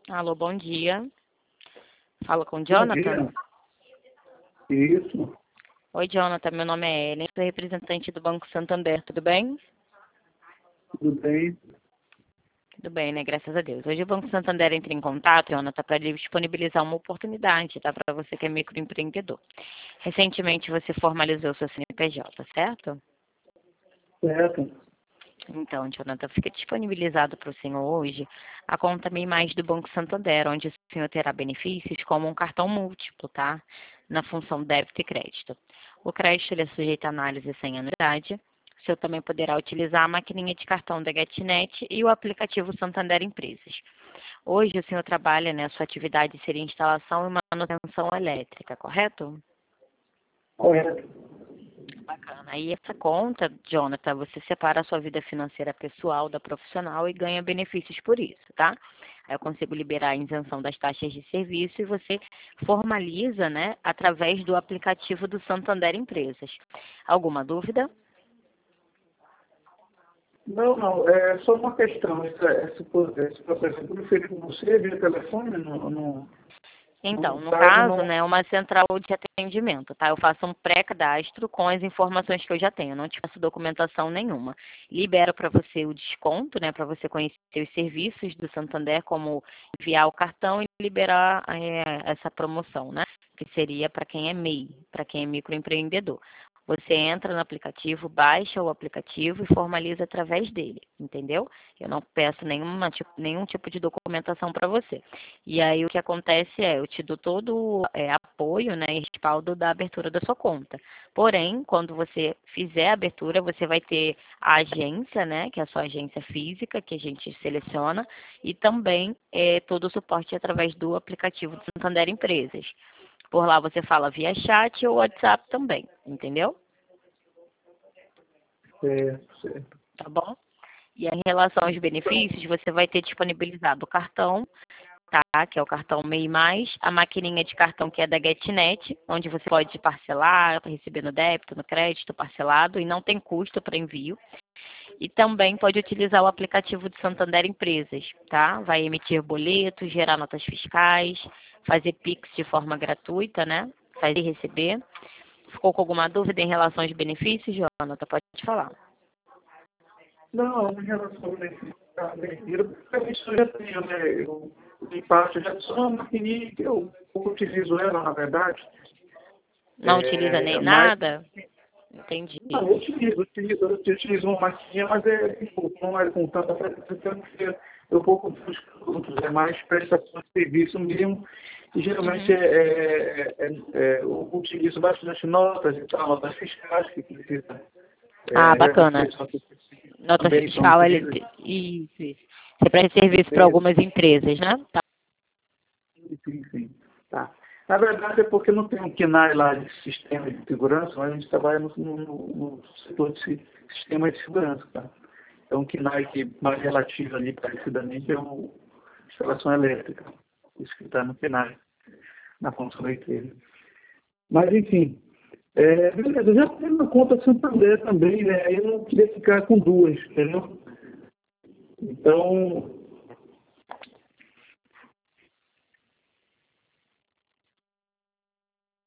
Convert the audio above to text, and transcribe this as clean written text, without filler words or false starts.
Alô, bom dia. Falo com o Bom Jonathan. dia. Isso, Oi, Jonathan. Meu nome é Ellen, sou representante do Banco Santander. Tudo bem? tudo bem? Tudo bem, né? Graças a Deus. Hoje o Banco Santander entra em contato, Jonathan, para disponibilizar uma oportunidade, tá? Para você que é microempreendedor. Recentemente você formalizou seu CNPJ, certo? Certo. Então, Jonathan, fica disponibilizado para o senhor hoje a conta MEI Mais do Banco Santander, onde o senhor terá benefícios como um cartão múltiplo, tá? Na função débito e crédito. O crédito ele é sujeito à análise sem anuidade. O senhor também poderá utilizar a maquininha de cartão da GetNet e o aplicativo Santander Empresas. Hoje o senhor trabalha, né? A sua atividade seria instalação e manutenção elétrica, correto? Correto. Bacana. Aí essa conta, Jonathan, você separa a sua vida financeira pessoal da profissional e ganha benefícios por isso, tá? Aí eu consigo liberar a isenção das taxas de serviço e você formaliza, né, através do aplicativo do Santander Empresas. Alguma dúvida? Não, é só uma questão. Esse processo é preferido com você via telefone? Então, No no caso, caso, não. né, uma central de atendimento, tá? Eu faço um pré-cadastro com as informações que eu já tenho, não te faço documentação nenhuma. Libero para você o desconto, né, para você conhecer os serviços do Santander, como enviar o cartão e liberar essa promoção, né, que seria para quem é MEI, para quem é microempreendedor. Você entra no aplicativo, baixa o aplicativo e formaliza através dele, entendeu? Eu não peço nenhum tipo de documentação para você. E aí o que acontece é, eu te dou todo apoio, né, e respaldo da abertura da sua conta. Porém, quando você fizer a abertura, você vai ter a agência, né, que é a sua agência física, que a gente seleciona, e também todo o suporte através do aplicativo do Santander Empresas. Por lá você fala via chat ou WhatsApp também, entendeu? Certo. Tá bom? E aí, em relação aos benefícios, você vai ter disponibilizado o cartão, tá? Que é o cartão MEI Mais, a maquininha de cartão que é da GetNet, onde você pode parcelar, receber no débito, no crédito, parcelado, e não tem custo para envio. E também pode utilizar o aplicativo de Santander Empresas, tá? Vai emitir boletos, gerar notas fiscais, fazer Pix de forma gratuita, né? Fazer e receber. Ficou com alguma dúvida em relação aos benefícios, Jonathan? Pode falar. Não, em relação ao benefício da abertura, porque isso eu já tenho, né? Em parte, eu já sou uma maquininha que eu pouco utilizo ela, na verdade. Não utiliza nem Mas, nada? Entendi. não, eu utilizo uma maquininha, mas não é com tanta frequência, porque eu pouco dos produtos, é mais prestação de serviço mesmo. E geralmente Uhum. eu utilizo bastante notas e tal, notas fiscais que precisa Ah, bacana. reconstrução Nota também são fiscal, empresas. isso. Você presta serviço para algumas empresas, né? Tá. Sim. Tá. Na verdade é porque não tem um KNAI lá de sistema de segurança, mas a gente trabalha no setor de sistema de segurança. Tá? Então o KNAI que mais relativo ali parecidamente é a instalação elétrica. Isso que está no KNAI, na função da empresa. Mas enfim, beleza, eu já tenho uma conta Santander também, né? Aí eu não queria ficar com duas, entendeu? Então,